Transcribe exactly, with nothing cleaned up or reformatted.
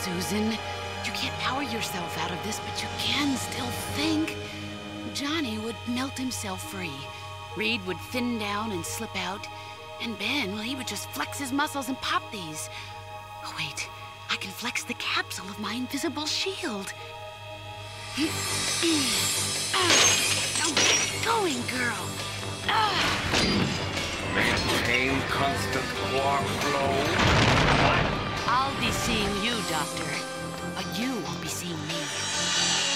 Susan. You can't power yourself out of this, but you can still think. Johnny would melt himself free. Reed would thin down and slip out. And Ben, well, he would just flex his muscles and pop these. Oh, wait. I can flex the capsule of my invisible shield. Now get going, girl. Maintain constant quark flow. I'll be seeing you, Doctor. But you won't be seeing me.